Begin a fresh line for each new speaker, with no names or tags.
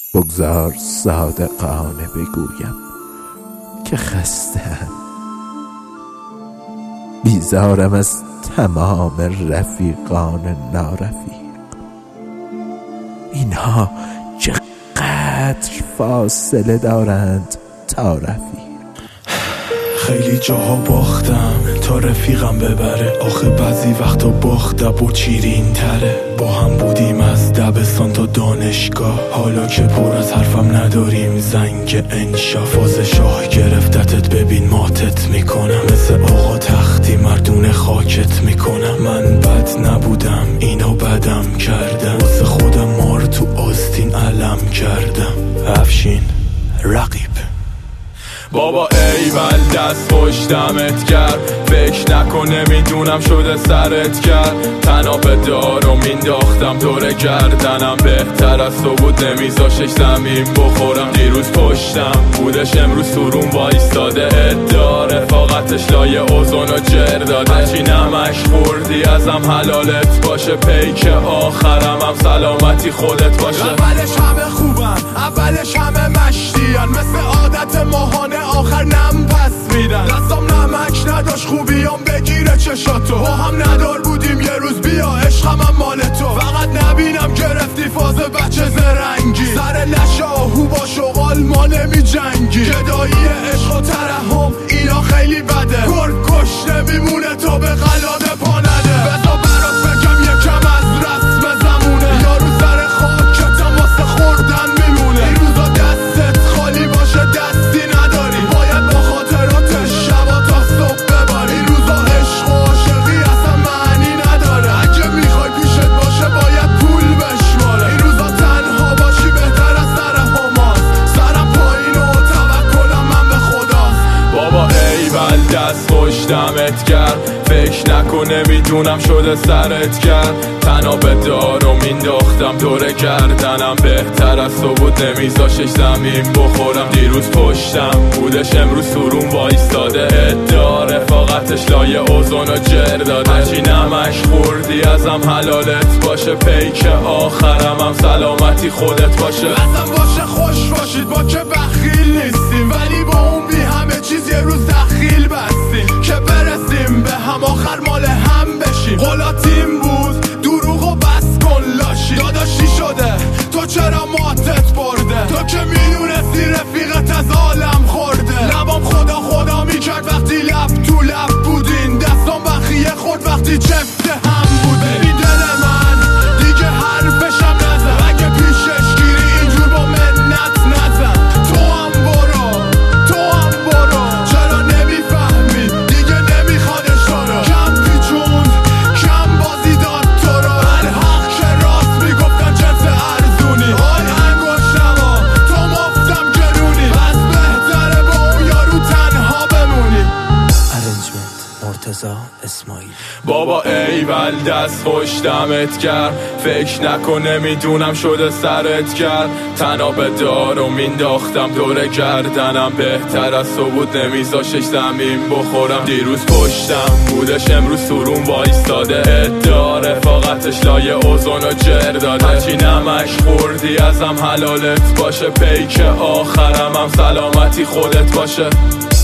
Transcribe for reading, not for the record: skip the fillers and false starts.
بگذار صادقانه بگویم که خسته‌ام. بیزارم از تمام رفیقان نارفیق. اینها چقدر فاصله دارند تا رفیق.
خیلی جاها باختم تا رفیقم ببره، آخه بعضی وقتا باخت دب و چیرین تره. با هم بودیم از دبستان تا دانشگاه، حالا که پر از حرفم نداریم زنگ انشا. فاز شاه گرفتتت ببین ماتت میکنم، مثل آقا تختی مردون خاکت میکنم. من بد نبودم اینا بدم کردم، واسه خودم مار تو آستین علم کردم. افشین رقیب بابا ایول دست پشتمت کرد، فکر نکنه میدونم شده سرت کرد. تناب دارو مینداختم دور گردنم، بهتر از تو بود نمیذاشش زمین بخورم. دیروز پشتم بودش امروز سرون وایستاده، ادعا رفاقتش لای اوزون و جر داده. هرچی نمک خوردی ازم حلالت باشه، پیک آخرم هم سلامتی خودت باشه.
اولش همه خوبن اولش همه مشتیان، مثل عادت ماهانه آخر نم پس میدن. دستم نمک نداشت خوبیام بگیره چشاتو، با هم ندار بودیم یه روز بیا عشقم هم مال تو. فقط نبینم گرفتی فاز بچه زرنگی، سر لشه آهو با شغال ما نمی جنگی. گدایی عشق و ترحم اینا خیلی بده، گرگ کش نمیمونه تا به قلاده پا نده. بذار برات بگم یکم از رسم زمونه، یارو سر خاکتم واسه خوردن میمونه. این روزا دستت خالی باشه دستی نداری، باید با خاطرات شبا تا صبح بباری. این روزا عشق و عاشقی اصلا معنی نداره، اگه میخوای پیشت باشه باید پول بشماره. این روزا تنها باشی بهتر از سر هماست، سرم پایین و توکلم من به خداست.
بابا ایول دست پشتمت کرد، فکر نکنه میدونم شده سرت کرد. تناب دارو مینداختم دور گردنم، بهتر از تو بود نمیذاشش زمین بخورم. دیروز پشتم بودش امروز سرون وایستاده، ادعا رفاقتش لای اوزون و جر داده. هرچی نمک خوردی ازم حلالت باشه، پیک آخرم هم سلامتی خودت باشه.
ازم باشه خوش باشید ما که بخیل نیستیم، ولی با اون بی همه چیز یه روز دخیل بستیم که برسیم به هم آخر مال هم بشیم. غلاتیم بود دروغو بس کن لاشی، داداشی شده تو چرا ماتت برده؟ تو که میدونستی رفیقت از عالم خورده. لبام خدا خدا میکرد وقتی لب تو لب بودین، دستام بخیه خورد وقتی چفت هم بوده. ببین دل من دیگه حرفشم نزن، اگه پیشش گیری اینجور با منت نزن. تو هم برو چرا نمیفهمی دیگه نمیخوادش تو رو. کم پیچوند کم بازی داد تو رو، الحق که راست میگفتن جنس ارزونی. آی انگشتما تو مفتم گرونی، بس بهتره با اون یارو تنها بمونی.
ارنجمنت مرتضی اسماعیل.
بابا ایول دست پشتمت کرد، فکر نکنه میدونم شده سرت کرد. تناب دارو مینداختم دور گردنم، بهتر از تو بود نمیذاشش زمین بخورم. دیروز پشتم بودش امروز سرون وایستاده، ادعا رفاقتش لای اوزون و جر داده. هرچی نمک خوردی ازم حلالت باشه، پیک آخرم هم سلامتی خودت باشه.